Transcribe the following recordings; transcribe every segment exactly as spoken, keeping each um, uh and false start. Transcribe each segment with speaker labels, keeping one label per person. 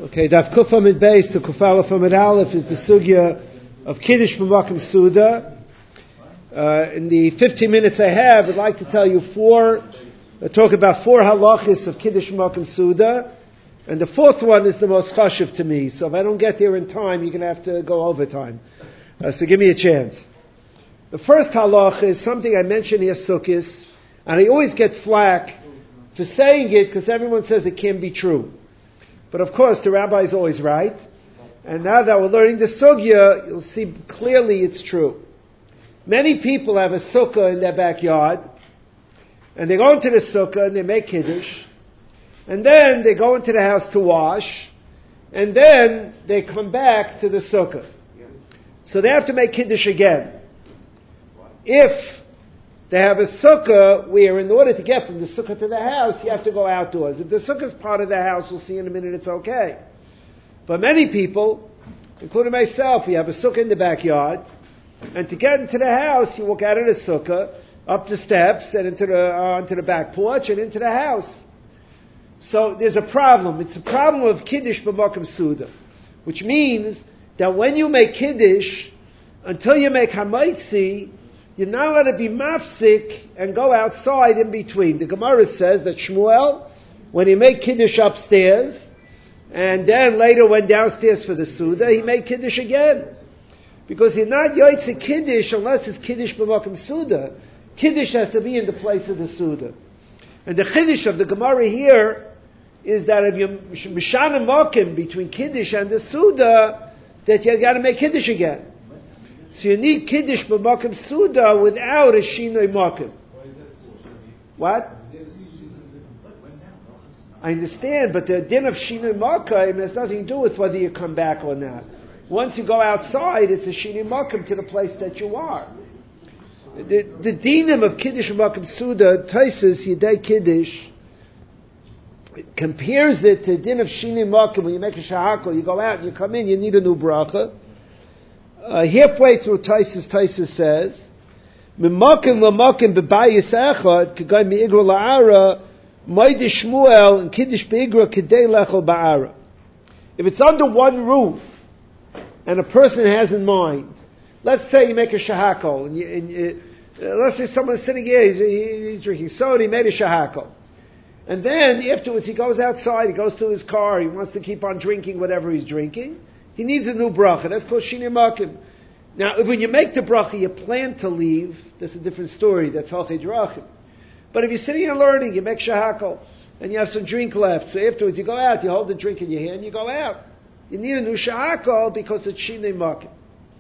Speaker 1: Okay, Daf Kufa Mid Beis to Kufala Famid Aleph is the sugya of Kiddush B'Makom Suda. Uh, in the fifteen minutes I have, I'd like to tell you four, uh, talk about four halachis of Kiddush B'Makom Suda, and the fourth one is the most chashuv to me. So if I don't get there in time, you're going to have to go overtime. Uh, so give me a chance. The first halach is something I mentioned here, Sukkis, and I always get flack for saying it because everyone says it can't be true. But of course, the rabbi is always right. And now that we're learning the sugya, you'll see clearly it's true. Many people have a sukkah in their backyard, and they go into the sukkah and they make kiddush, and then they go into the house to wash, and then they come back to the sukkah. So they have to make kiddush again. If they have a sukkah where in order to get from the sukkah to the house, you have to go outdoors. If the sukkah is part of the house, we'll see in a minute it's okay. But many people, including myself, we have a sukkah in the backyard, and to get into the house, you walk out of the sukkah, up the steps, and into the, uh, onto the back porch, and into the house. So there's a problem. It's a problem of Kiddush B'Makom Suda, which means that when you make Kiddush, until you make Hamaitzi, you're not allowed to be mafsik and go outside in between. The Gemara says that Shmuel, when he made Kiddush upstairs, and then later went downstairs for the Suda, he made Kiddush again. Because you're not Yoitze Kiddush unless it's Kiddush B'Makom Suda. Kiddush has to be in the place of the Suda. And the Kiddush of the Gemara here is that if you're Mishana Mokim between Kiddush and the Suda, that you got to make Kiddush again. So you need Kiddush B'Makom Suda without a Shinoi Mokim. What? I understand, but the din of Shinoi Mokim has nothing to do with whether you come back or not. Once you go outside, it's a Shinoi Mokim to the place that you are. The, the dinim of Kiddush B'Makom Suda, Taisus Yedei Kiddush, compares it to the din of Shinoi Mokim. When you make a shahakol, you go out and you come in, you need a new bracha. Uh, halfway through Taisus, Taisus says, "Mimakim lamakim bebayis echad k'gay mi'igra la'ara ma'id Shmuel and kiddush be'igra k'dei lechol ba'ara." If it's under one roof and a person has in mind, let's say you make a shahakol, and, you, and you, uh, let's say someone's sitting here, he's, he's drinking soda, he made a shahakol, and then afterwards he goes outside, he goes to his car, he wants to keep on drinking whatever he's drinking. He needs a new bracha. That's called Shinoi Mokim. Now, if when you make the bracha, you plan to leave, that's a different story. That's Halchei Drachim. But if you're sitting and learning, you make shahakol, and you have some drink left, so afterwards you go out, you hold the drink in your hand, you go out. You need a new shahakol because it's Shinoi Mokim.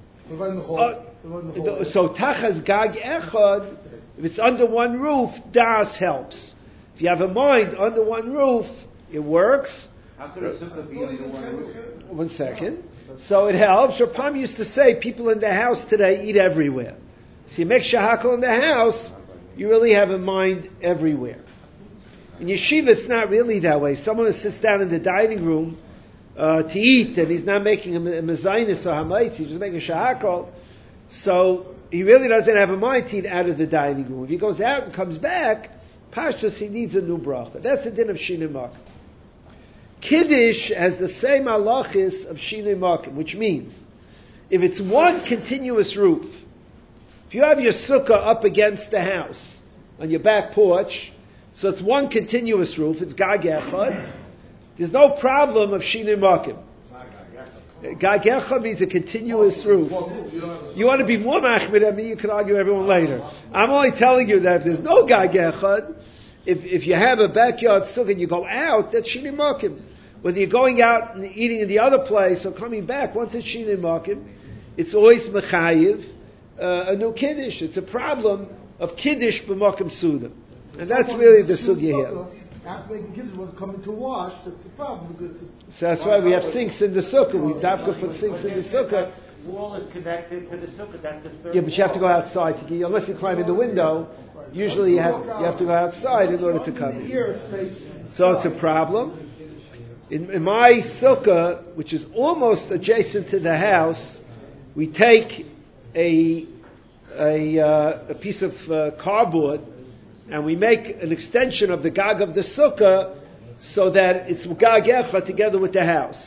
Speaker 1: Uh, so Tachas Gag Echad, if it's under one roof, Das helps. If you have a mind under one roof, it works.
Speaker 2: How could a sukkah be under one roof?
Speaker 1: One second. So it helps. Your Pam used to say people in the house today eat everywhere. So you make shahakol in the house, you really have a mind everywhere. In yeshiva, it's not really that way. Someone who sits down in the dining room uh, to eat, and he's not making a mezainis or hamaytz, he's just making shahakol. So he really doesn't have a mind to eat out of the dining room. If he goes out and comes back, pashtus, he needs a new bracha. That's the din of Shinoi Mokim. Kiddush has the same halachis of Shinoi Mokim, which means if it's one continuous roof, if you have your sukkah up against the house on your back porch, so it's one continuous roof, it's Gag Echad, there's no problem of Shinoi Mokim. Gag Echad means a continuous roof. You want to be more machmir than me, you can argue everyone later. I'm only telling you that if there's no Gag Echad, If if you have a backyard sukkah and you go out, that's Shinoi Mokim. Whether you're going out and eating in the other place or coming back, once it's Shinoi Mokim, it's always mechayiv, uh, a new kiddush. It's a problem of Kiddush B'Makom Suda. And that's really the sugya here.
Speaker 3: After making kiddush, when coming to wash, that's the problem. Because
Speaker 1: so that's why we have sinks in the sukkah. We dafka put sinks in the sukkah.
Speaker 2: The wall is connected to the sukkah. That's the third.
Speaker 1: Yeah, but you have to go outside to get, unless you climb in the window. Usually you have you have to go outside in order to come in. So it's a problem. In, in my sukkah, which is almost adjacent to the house, we take a a, uh, a piece of uh, cardboard and we make an extension of the gag of the sukkah so that it's gag echa together with the house.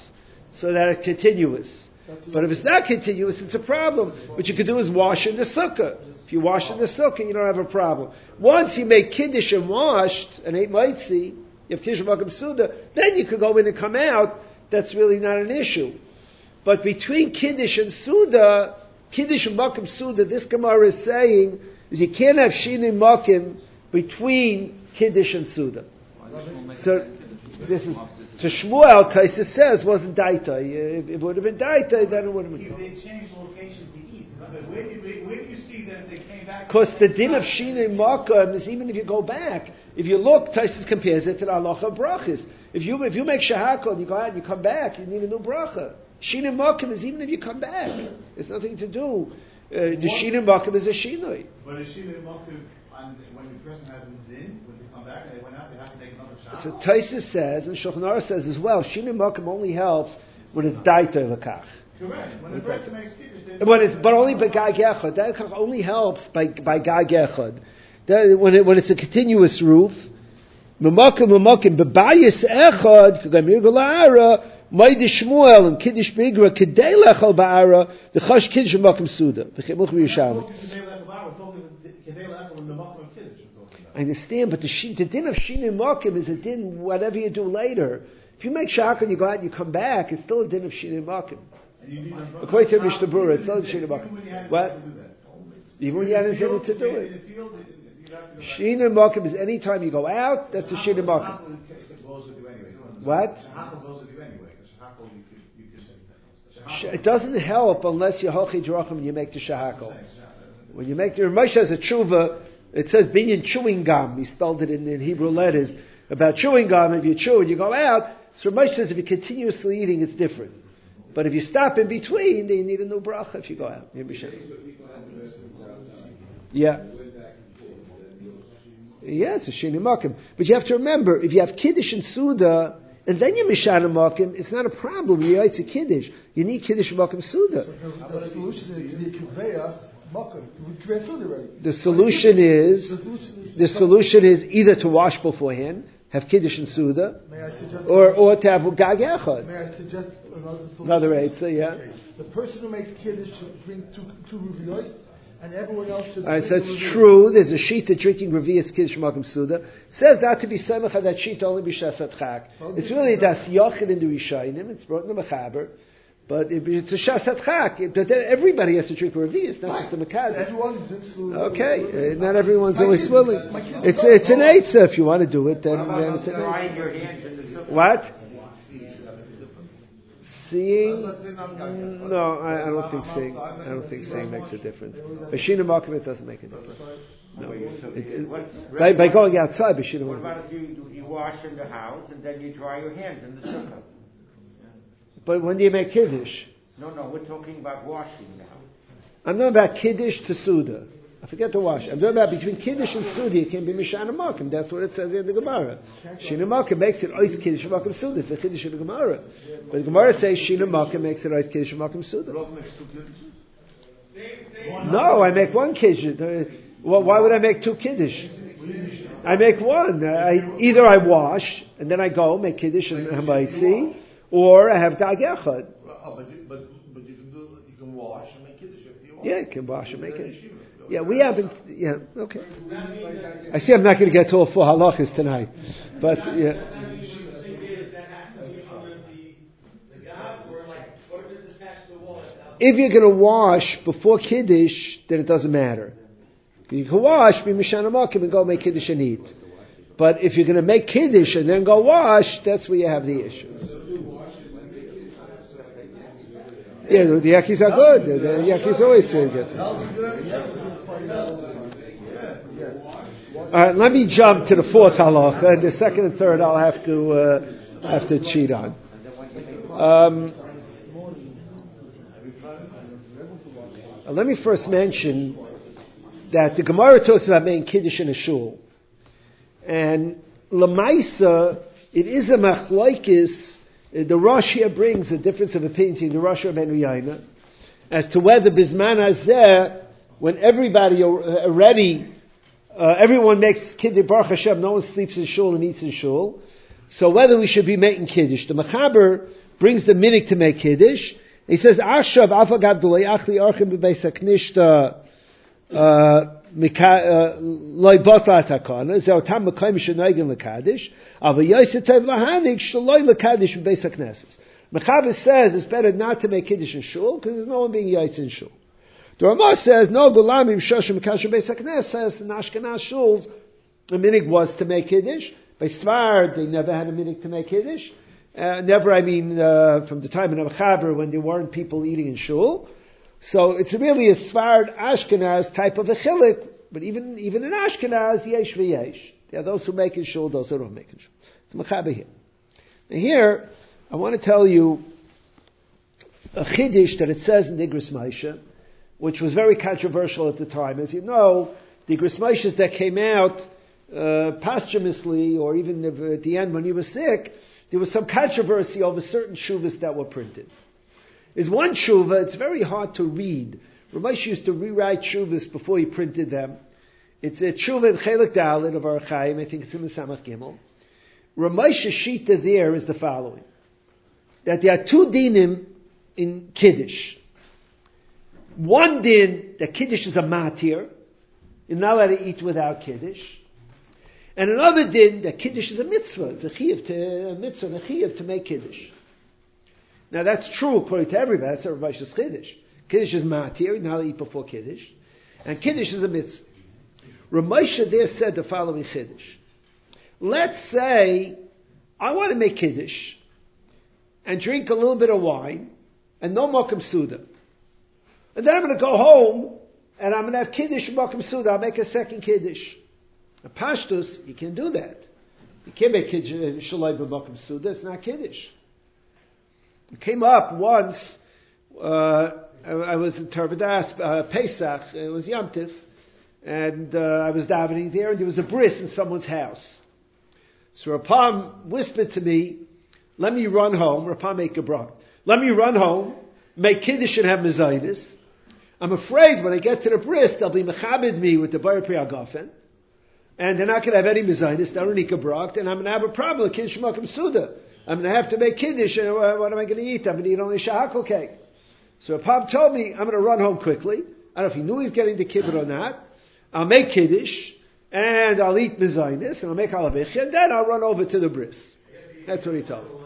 Speaker 1: so that it's continuous. But if it's not continuous, it's a problem. What you could do is wash in the sukkah. If you wash in the sukkah, you don't have a problem. Once you make kiddush and washed and ate maitzi, you have kiddush makom suda, then you could go in and come out. That's really not an issue. But between kiddush and suda, kiddush and makom suda, this Gemara is saying is you can't have shini makom between kiddush and suda. So this is. So Shmuel, Taisa says, wasn't daita. If it would have been daita, then it would have been.
Speaker 4: They changed location to eat. Where do you, where do you see that they came back?
Speaker 1: Because the din of Shinei Makom is even if you go back, if you look, Taisa compares it to the halacha of brachas. If you if you make shahakol and you go out and you come back, you need a new bracha. Shinei Makom is even if you come back. There's nothing to do. Uh, the Shinei Makom is a shinoi.
Speaker 4: But a Shinei Makom, when the person has a zin, when they come back and they went out, they have to take another shahakol.
Speaker 1: So Taisa says, and Shulchan Aruch says as well, Shinei Makom only helps when it's daita lekach.
Speaker 4: Correct. When the person makes kiddush,
Speaker 1: when it's, but only by gag echad. That only helps by by gag echad. That, when it, when it's a continuous roof, memakim memakim bebayis echad kagamir galaara ma'id Shmuel and kiddush bigra kedei lechal ba'ara the chash kiddush memakim suda v'chemuch b'yishalim. I understand, but the, she, the din of Shinei Makom is a din whatever you do later. If you make shaka and you go out and you come back, it's still a din of Shinei Makom. According to Mishnah Berurah, it's still a Shinei Makom. What? Even when you haven't able to do it. Shinei Makom is any time you go out, that's a Shinei Makom. What? It doesn't help unless you hochi drachim and you make the shahakol. When you make the Moshe has a tshuva, it says binyan chewing gum. He spelled it in, in Hebrew letters about chewing gum. If you chew and you go out, so Moshe says if you're continuously eating, it's different. But if you stop in between, then you need a new bracha if you go out. Yeah. Yeah, it's a Shinei Makom. But you have to remember, if you have Kiddush and Suda, and then you Mishana Makom, it's not a problem. You it's a Kiddush. You need Kiddush Makom Suda.
Speaker 3: The solution is to be Kivaya Makom. The
Speaker 1: solution is, the solution is either to wash beforehand, have Kiddush and Suda, or, or to have Gag Echad.
Speaker 3: May I suggest another solution?
Speaker 1: Another Eitzah, yeah.
Speaker 3: Okay. The person who makes Kiddush should bring two, two Ruviyos, and everyone else should
Speaker 1: Alright,
Speaker 3: bring
Speaker 1: so it's true, there's a sheet that drinking Revi'as Kiddush Makom Suda. Says that to be Semach that sheet only be Shasat Chak. It's really Das Yochid in the Rishayim, it's brought in the Mechaber. But it's a Shasat Chak. But then everybody has to drink Revi'as, not just the Mekaz.
Speaker 3: Everyone drinks
Speaker 1: Okay, uh, not everyone's always willing. It's it's an Eitzah if you want to do it. Then, then it's an Eitzah. What? Seeing? No, I, I don't think seeing. I don't think seeing makes a difference. B'Shinei Makom it doesn't make a difference. No. It, it, by, by going outside, B'Shinei Makom.
Speaker 2: What about if you, you wash in the house and then you dry your hands in the sukkah?
Speaker 1: But when do you make Kiddush?
Speaker 2: No, no, we're talking about washing now.
Speaker 1: I'm not about Kiddush to Suda. I forget to wash. I'm talking about between Kiddush and Suda, it can be Mishana Makom. That's what it says in the Gemara. Shinei Makom makes it Ois Kiddush Makom Suda. It's a Kiddush in the Gemara. But the Gemara says Shinei Makom makes it Ois Kiddush Makom Suda. No, I make one Kiddush. Well, why would I make two Kiddush? I make one. I, either I wash, and then I go, make Kiddush and Hamaitzi, or I have Gag Echad.
Speaker 5: Oh, but, you, but, but you can do, you can wash and make Kiddush if you want.
Speaker 1: Yeah, you can wash and make Kiddush. Yeah, we haven't, yeah, okay. I see I'm not going to get to all four halachas tonight. But, yeah. If you're going to wash before Kiddush, then it doesn't matter. You can wash, be Mishana Makom, and go make Kiddush and eat. But if you're going to make Kiddush and then go wash, that's where you have the issue. Yeah, the yakis are good. The, the yakis always good. All right, let me jump to the fourth halacha, and the second and third I'll have to uh, have to cheat on. Um, let me first mention that the Gemara talks about making Kiddush in a shul, and Lamaisa, it is a machlokes. The Rosh here brings a difference of opinion between the Rosh and Ben Yaina as to whether Bizman Hazeh, when everybody already, uh, everyone makes Kiddush Baruch Hashem, no one sleeps in shul and eats in shul. So whether we should be making Kiddush. The Mechaber brings the minig to make Kiddush. He says, Ashav afagad d'loi achli archim b'beis haknishta loy botla takana zeh otam mekayim shenoigin lekadish ava yosetev lahanik shloy lekadish b'beis hakneses. Mechaber says it's better not to make Kiddush in shul because there's no one being yaitz in shul. The Ramah says, no gulamim shoshim mekasher b'beis haknes, says in Ashkenaz shuls, the minig was to make Kiddush. By Sfard, they never had a minig to make Kiddush. Uh, never, I mean, uh, from the time of Mechaber when there weren't people eating in shul. So it's really a Sfard Ashkenaz type of a chilik. But even even in Ashkenaz, yesh v'yesh. There are those who make in shul, those who don't make in shul. It's Mechaber here. Now here, I want to tell you a Chiddush that it says in the Igros Moshe, which was very controversial at the time. As you know, the Igros Moshes that came out uh, posthumously, or even at the end when he was sick, there was some controversy over certain shuvas that were printed. There's one shuva, it's very hard to read. Ramesh used to rewrite shuvas before he printed them. It's a shuva in Chelik Dalet of Ar Chaim, I think it's in the Samach Gimel. Ramesh's shita there is the following: that there are two dinim in Kiddush. One din, that Kiddush is a matir, you're not allowed to eat without Kiddush. And another din, that Kiddush is a mitzvah, it's a chiyuv to, a mitzvah, a chiyuv to make Kiddush. Now that's true according to everybody, that's everybody's Kiddush. Kiddush is matir, you're not allowed to eat before Kiddush. And Kiddush is a mitzvah. Ramesha there said the following Kiddush. Let's say, I want to make Kiddush, and drink a little bit of wine, and no Mokum Suda. And then I'm going to go home, and I'm going to have Kiddush and Mokum Suda. I'll make a second Kiddush. A Pashtus, you can't do that. You can't make Kiddush Shalai b'Mokum Suda. It's not Kiddush. It came up once, uh, I, I was in Tervadas, uh, Pesach, it was Yom Tif, and uh, I was davening there, and there was a bris in someone's house. So Rapam whispered to me, let me run home, Rapam make a brach. Let me run home, make Kiddush and have Mezaitis. I'm afraid when I get to the bris, they'll be mechabed me with the Bar Pri Agafen, and they're not going to have any Mezaitis, they're only Kabrach, and I'm going to have a problem with Kiddush Makom Suda. I'm going to have to make Kiddush, and what am I going to eat? I'm going to eat only shahakal cake. So Rapam told me, I'm going to run home quickly. I don't know if he knew he was getting the kibbut or not. I'll make Kiddush, and I'll eat Mezaitis, and I'll make Halavich, and then I'll run over to the bris. That's what he told me.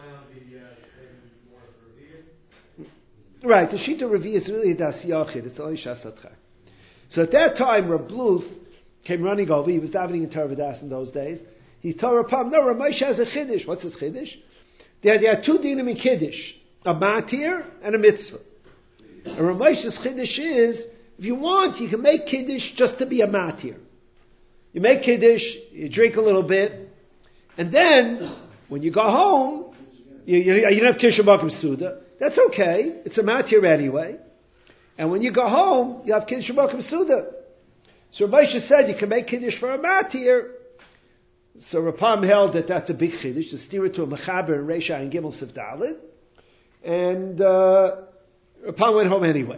Speaker 1: Right, the Shita Revi is really Das Yachid, it's only Shas Atchak. So at that time, Reb Bluth came running over, he was davening in Tervadas in those days. He told Rapam, no, Ramesh has a Chiddush. What's his Chiddush? There, there are two dinim in Kiddush, a matir and a mitzvah. And Ramesh's Chiddush is, if you want, you can make Kiddush just to be a matir. You make Kiddush, you drink a little bit, and then, when you go home, you, you, you don't have Kiddush Makom Suda. That's okay. It's a matir anyway. And when you go home, you have Kiddush Makom Suda. So Ramesha said you can make Kiddush for a matir. So Rapam held that that's a big Kiddush, to steer it to a Mechaber and Reisha and Gimel Sif Daled. And uh, Rapam went home anyway.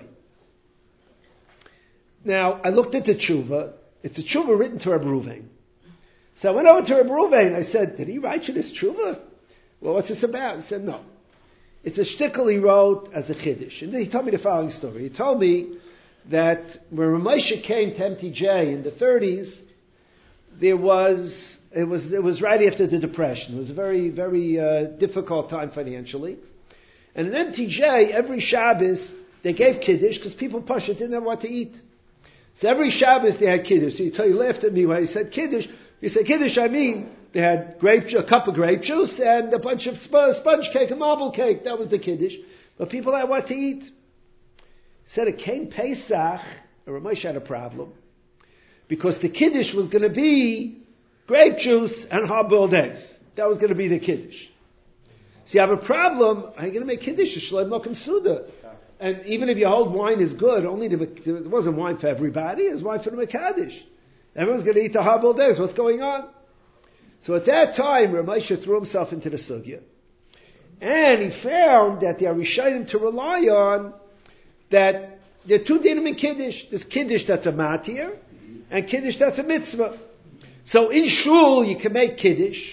Speaker 1: Now, I looked at the tshuva. It's a tshuva written to Reb Ruvain. So I went over to Reb Ruvain. I said, did he write you this tshuva? Well, what's this about? He said, no. It's a shtickle he wrote as a chiddush. And then he told me the following story. He told me that when Ramesha came to M T J in the thirties, there was, it was, it was right after the Depression. It was a very, very uh, difficult time financially. And in M T J, every Shabbos, they gave kiddush because people, Pasha, didn't have what to eat. So every Shabbos they had kiddush. So he, told, he laughed at me when he said kiddush. He said, kiddush, I mean, they had grape, a cup of grape juice and a bunch of sp- sponge cake, a marble cake. That was the kiddush. But people had what to eat. He said it came Pesach, and Ramesh had a problem. Because the kiddush was going to be grape juice and hard-boiled eggs. That was going to be the kiddush. So you have a problem, how are you going to make kiddush? Shalom Mokum Suda. And even if your whole wine is good, only the, it wasn't wine for everybody, it was wine for the Mekadosh. Everyone's going to eat the hard-boiled eggs. What's going on? So at that time, Ramesha threw himself into the sugya. And he found that the Arishanim to rely on, that there are two dinim in Kiddush. There's Kiddush that's a matir, and Kiddush that's a mitzvah. So in shul, you can make Kiddush.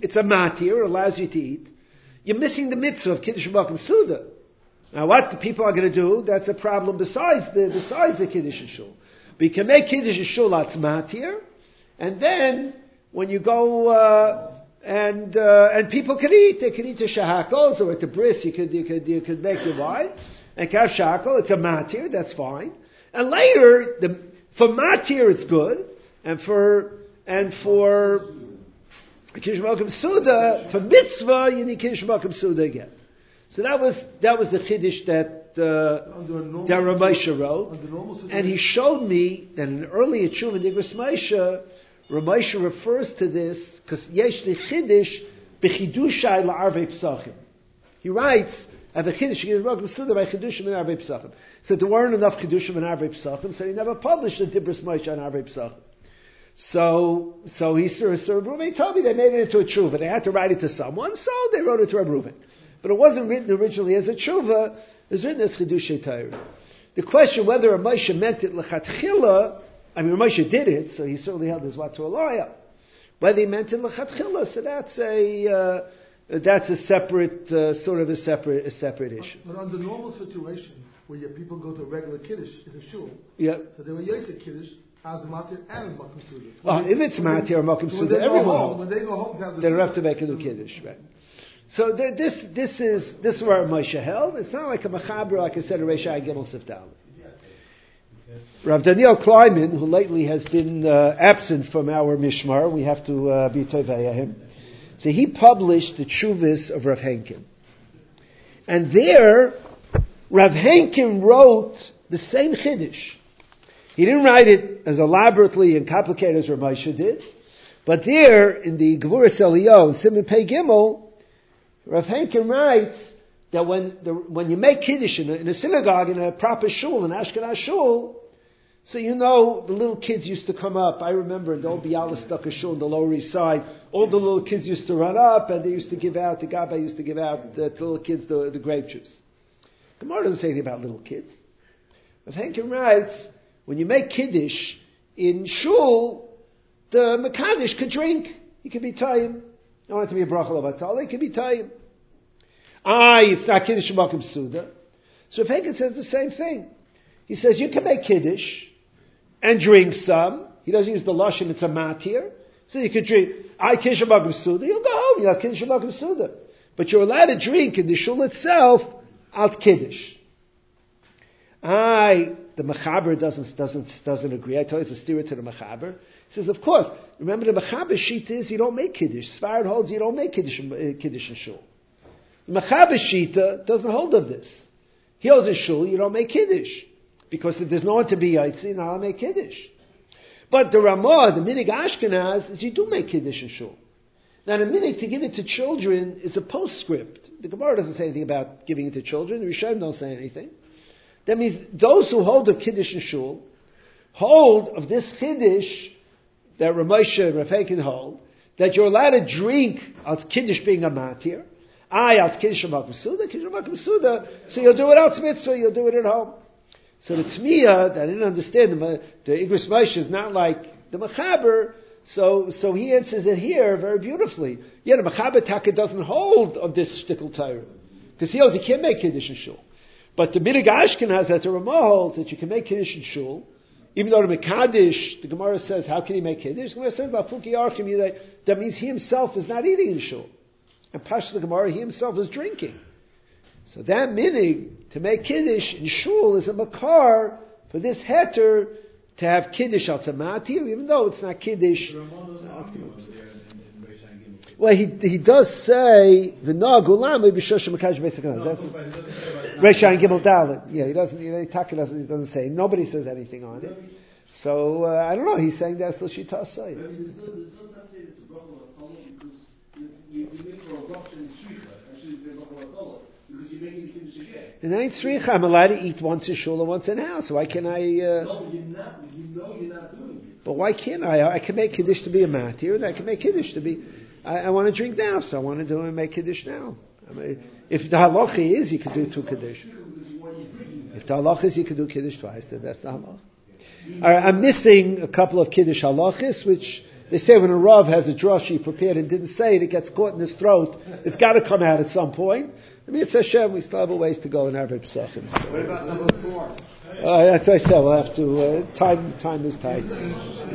Speaker 1: it's a matir, it allows you to eat, you're missing the mitzvah of Kiddush B'Makom Suda. Now what the people are going to do, that's a problem besides the, besides the Kiddush and Shul. But you can make Kiddush and Shul that's matir, and then when you go, uh, and, uh, and people can eat, they can eat the shahakos, or at the bris, you could, you could, you could make your wine, and have shahakol, it's a matir, that's fine. And later, the, for matir it's good, and for, and for Kiddush B'Makom Suda, for mitzvah, you need Kiddush B'Makom Suda again. So that was, that was the Chiddush that, uh, that Rav Moshe wrote. And he showed me that in an earlier Tshuva in Igros Moshe, Rav Moshe refers to this, because yesh the Chiddush, b'chidushai la'arvei psachim. He writes, I have a Chiddush, Kiddush B'Makom Suda by Chidushim and Arvei Psachim. So there weren't enough Chidushim and Arvei Psachim, so he never published the Dibros Moshe on Arvei Psachim. So, so he, so Rav Reuven told me they made it into a tshuva. They had to write it to someone, so they wrote it to Rav Reuven. But it wasn't written originally as a tshuva. It was written as Chidushei Torah. The question whether Rav Moshe meant it lechatchila, I mean, Rav Moshe did it, so he certainly held his what to a lawyer. Whether he meant it lechatchila, so that's a uh, that's a separate uh, sort of a separate a separate issue.
Speaker 3: But under normal situation, where your people go to a regular kiddush in a shul,
Speaker 1: yeah,
Speaker 3: so they were yosef kiddush. As the matir and makom suda.
Speaker 1: Oh, if it's matir or makom suda, everyone
Speaker 3: home, when they go home, they, have the
Speaker 1: they don't have to make a new kiddush, right? So th- this this is this is where Moshe held. It's not like a mechaber, like I said, a Reishai Gimel Siftal. Rav Daniel Kleiman, who lately has been uh, absent from our mishmar, we have to uh, be tovei him. So he published the Tshuvos of Rav Henkin, and there Rav Henkin wrote the same chiddush. He didn't write it as elaborately and complicated as Rav Moshe did, but there in the Gevuras Eliyahu, Siman Pei Gimel, Rav Henkin writes that when the, when you make kiddush in a, in a synagogue, in a proper shul, an Ashkenaz shul, so you know the little kids used to come up. I remember in the old Bialystok shul on the Lower East Side, all the little kids used to run up and they used to give out, the Gabbai used to give out uh, to little kids the, the grape juice. Gemara doesn't say anything about little kids. Rav Henkin writes, when you make kiddush in shul, the mekadosh could drink. He could be tayyim. I want it to be a bracha l'vatala. He could be tayyim. Ah, it's not kiddush b'makom suda. So Rav Henkin says the same thing. He says you can make kiddush and drink some. He doesn't use the lashon. It's a matir. So you could drink. I kiddush b'makom suda. You'll go home. You have kiddush b'makom suda. But you're allowed to drink in the shul itself out kiddush. I. The Mechaber doesn't doesn't doesn't agree. I told you it's a steer to the Mechaber. He says, of course. Remember, the Mechaber shita is you don't make kiddush. Sfarad holds you don't make kiddush uh, kiddush in shul. The Mechaber shita doesn't hold of this. He holds in shul you don't make kiddush because if there's no one to be yaitzi, now I make kiddush. But the Ramah, the minig Ashkenaz, is you do make kiddush in shul. Now the minig to give it to children is a postscript. The Gemara doesn't say anything about giving it to children. The Rishonim don't say anything. That means those who hold of Kiddush and Shul hold of this Kiddush that Rav Moshe and Rav Henkin hold, that you're allowed to drink out Kiddush being a matir, I out Kiddush B'Makom Suda, Kiddush B'Makom Suda, so you'll do it out mitzvah, you'll do it at home. So the Tmiya, that I didn't understand, the, the Igros Moshe is not like the Mechaber, so so he answers it here very beautifully. Yeah, the Mechaber Taka doesn't hold of this shtickle Torah, because he holds you can't make Kiddush and Shul. But the Minig Ashkenaz that the Ramah holds that you can make Kiddush in Shul, even though the Mekadosh, the Gemara says, how can he make Kiddush? The Gemara says, Lafuki Archim, that means he himself is not eating in Shul. And Pasha the Gemara, he himself is drinking. So that Minig, to make Kiddush in Shul, is a Makar for this Heter to have Kiddush al Tzamatir, even though it's not Kiddush. Well, he he does say the no gulam maybe shosha makadosh beisakanas. That's Reisha and Gimel Dalet. Yeah, he doesn't. You know, he doesn't, he doesn't say. Nobody says anything on it. So uh, I don't know. He's saying that's the shita say. And I ain't tzricha. I'm allowed to eat once in shul and once in house. Why can't I? Uh,
Speaker 5: no, you're not. You know you're not doing it.
Speaker 1: But why can't I? I can make kiddush to be a matir, and I can make kiddush to be. I, I want to drink now, so I want to do and make kiddush now. I mean, if the halacha is, you can do two kiddush. If the halacha is, you can do kiddush twice. Then that's the halacha. All right, I'm missing a couple of kiddush halachas, which They say when a Rav has a drush he prepared and didn't say it, it gets caught in his throat. It's got to come out at some point. I mean, it's Hashem. We still have a ways to go in Arab Pesachim. So.
Speaker 2: What about number four?
Speaker 1: Uh, that's what I said. We'll have to. Uh, time, time is tight.